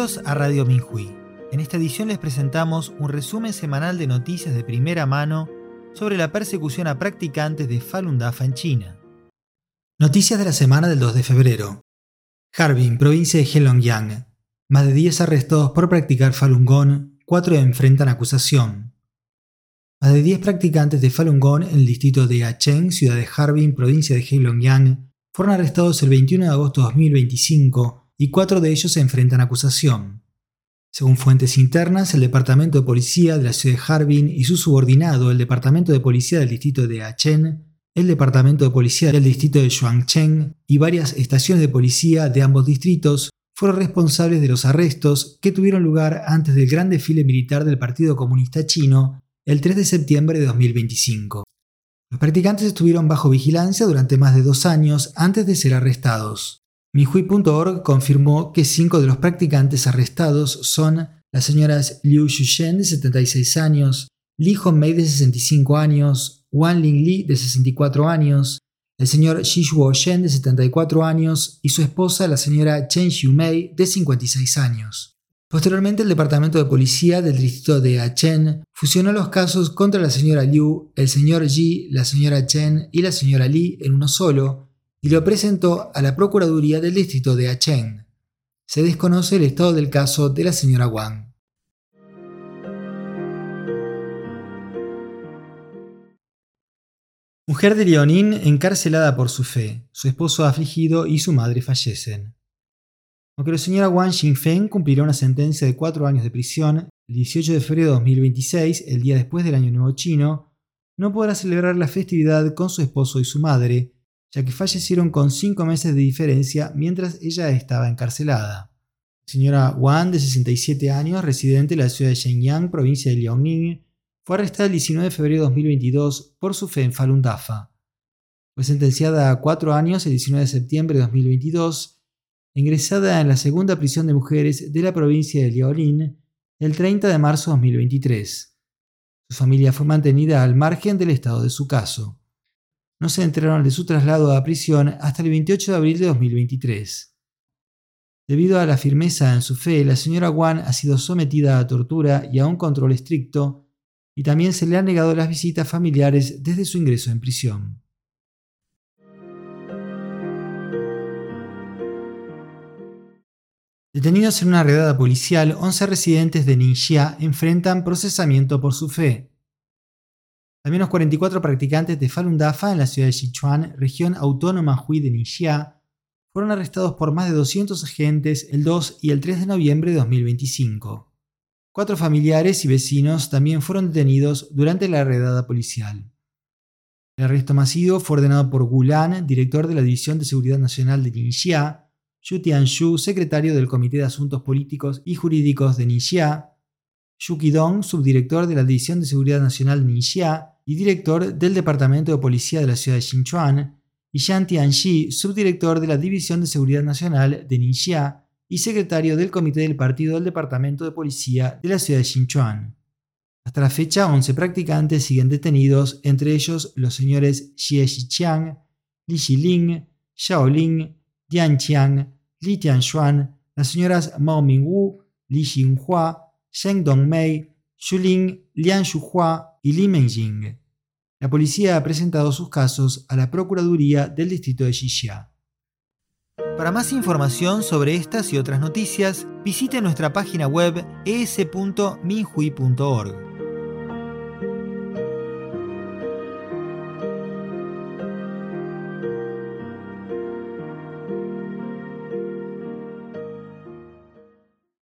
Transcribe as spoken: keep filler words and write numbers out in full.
Bienvenidos a Radio Minhui. En esta edición les presentamos un resumen semanal de noticias de primera mano sobre la persecución a practicantes de Falun Dafa en China. Noticias de la semana del dos de febrero. Harbin, provincia de Heilongjiang. Más de diez arrestados por practicar Falun Gong, cuatro enfrentan acusación. Más de diez practicantes de Falun Gong en el distrito de Yacheng, ciudad de Harbin, provincia de Heilongjiang, fueron arrestados el veintiuno de agosto de dos mil veinticinco y cuatro de ellos se enfrentan acusación. Según fuentes internas, el Departamento de Policía de la ciudad de Harbin y su subordinado, el Departamento de Policía del distrito de Yacheng, el Departamento de Policía del distrito de Shuangcheng y varias estaciones de policía de ambos distritos fueron responsables de los arrestos que tuvieron lugar antes del gran desfile militar del Partido Comunista Chino el tres de septiembre de dos mil veinticinco. Los practicantes estuvieron bajo vigilancia durante más de dos años antes de ser arrestados. Minhui punto org confirmó que cinco de los practicantes arrestados son las señoras Liu Shushen, de setenta y seis años, Li Hongmei, de sesenta y cinco años, Wan Lingli, de sesenta y cuatro años, el señor Shi Shuo-shen, de setenta y cuatro años, y su esposa, la señora Chen Xiumei, de cincuenta y seis años. Posteriormente, el Departamento de Policía del distrito de Yacheng fusionó los casos contra la señora Liu, el señor Yi, la señora Chen y la señora Li en uno solo, y lo presentó a la Procuraduría del distrito de Yacheng. Se desconoce el estado del caso de la señora Wang. Mujer de Liaoning encarcelada por su fe, su esposo afligido y su madre fallecen. Aunque la señora Wang Xingfeng cumplirá una sentencia de cuatro años de prisión el dieciocho de febrero de dos mil veintiséis, el día después del Año Nuevo Chino, no podrá celebrar la festividad con su esposo y su madre, ya que fallecieron con cinco meses de diferencia mientras ella estaba encarcelada. La señora Wang, de sesenta y siete años, residente de la ciudad de Shenyang, provincia de Liaoning, fue arrestada el diecinueve de febrero de dos mil veintidós por su fe en Falun Dafa. Fue sentenciada a cuatro años el diecinueve de septiembre de dos mil veintidós, ingresada en la segunda prisión de mujeres de la provincia de Liaoning el treinta de marzo de dos mil veintitrés. Su familia fue mantenida al margen del estado de su caso. No se enteraron de su traslado a prisión hasta el veintiocho de abril de dos mil veintitrés. Debido a la firmeza en su fe, la señora Wang ha sido sometida a tortura y a un control estricto, y también se le han negado las visitas familiares desde su ingreso en prisión. Detenidos en una redada policial, once residentes de Ningxia enfrentan procesamiento por su fe. Al menos cuarenta y cuatro practicantes de Falun Dafa en la ciudad de Sichuan, región autónoma Hui de Ningxia, fueron arrestados por más de doscientos agentes el dos y el tres de noviembre de dos mil veinticinco. Cuatro familiares y vecinos también fueron detenidos durante la redada policial. El arresto masivo fue ordenado por Gu Lan, director de la División de Seguridad Nacional de Ningxia, Xu Tianshu, secretario del Comité de Asuntos Políticos y Jurídicos de Ningxia, Xu Qidong, subdirector de la División de Seguridad Nacional de Ningxia y director del Departamento de Policía de la ciudad de Sichuan, y Zhang Tianxi, subdirector de la División de Seguridad Nacional de Ningxia y secretario del Comité del Partido del Departamento de Policía de la ciudad de Sichuan. Hasta la fecha, once practicantes siguen detenidos, entre ellos los señores Xie Xiqiang, Li Xiling, Xiao Ling, Dian Qiang, Li Tianshuan, las señoras Mao Mingwu, Li Xinhua, Zheng Dongmei, Xuling, Lian Shuhua y Li Menjing. La policía ha presentado sus casos a la Procuraduría del distrito de Xixia. Para más información sobre estas y otras noticias, visite nuestra página web e s punto minhui punto org.